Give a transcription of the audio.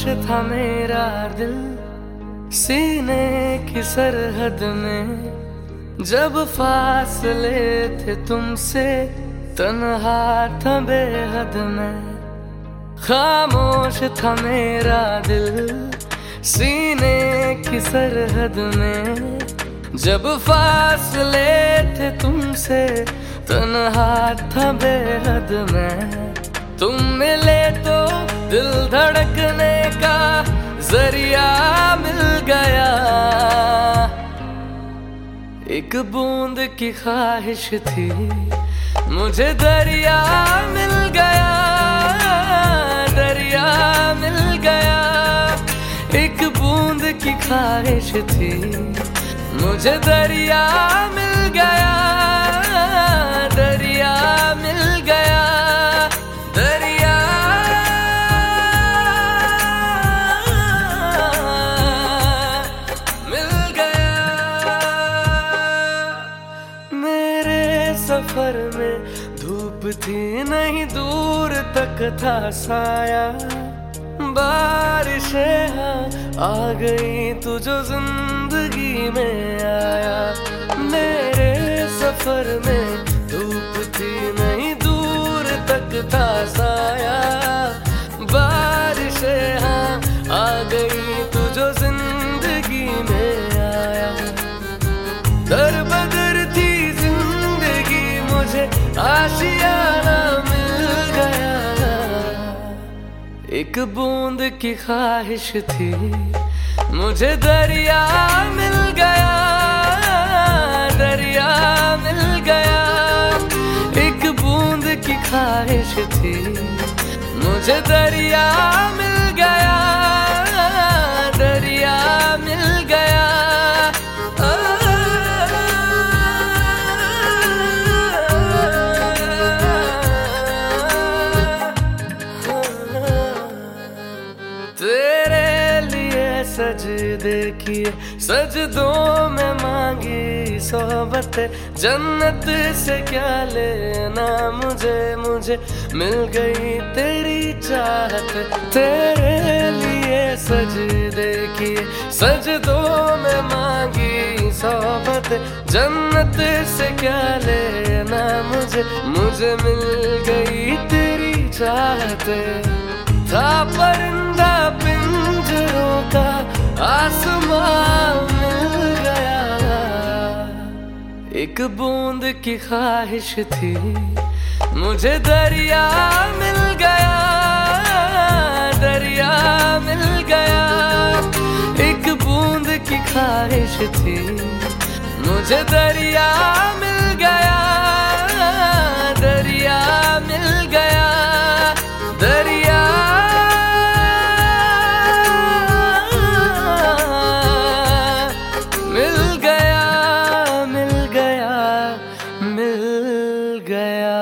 था मेरा दिल सीने की सरहद में, जब फासले थे तुमसे तन्हा था बेहद में। खामोश था मेरा दिल सीने की सरहद में, जब फासले थे तुमसे तन्हा था बेहद में। तुम मिले तो दिल धड़कने का जरिया मिल गया, एक बूंद की ख्वाहिश थी मुझे दरिया मिल गया, दरिया मिल गया। एक बूंद की ख्वाहिश थी मुझे दरिया मिल गया, दरिया मिल गया, दरिया मिल गया। मेरे सफर में धूप थी नहीं, दूर तक था साया। बारिशें आ गई तू जो जिंदगी में आया। मेरे सफर में धूप थी नहीं, दूर तक था साया। बारिशें आ गई तू जो जिंदगी में आया। दर बदर थी जिंदगी मुझे आशियाना मिल गया, एक बूंद की ख्वाहिश थी मुझे दरिया मिल गया, दरिया मिल गया। एक बूंद की ख्वाहिश थी मुझे दरिया मिल गया, दरिया मिल गया। तेरे लिए सजदे किए, सजदों में मांगी सोहबत। जन्नत से क्या लेना मुझे, मुझे मिल गई तेरी चाहत। तेरे लिए सजदे किए, सजदों में मांगी सोहबत। जन्नत से क्या लेना मुझे, मुझे मिल गई तेरी चाहत। था परिंदा पिंजरों का आसमां मिल गया, एक बूंद की ख्वाहिश थी मुझे दरिया मिल गया, दरिया मिल गया। एक बूंद की ख्वाहिश थी मुझे दरिया मिल गया, दरिया मिल गया, दरिया मिल गया, मिल गया, मिल गया।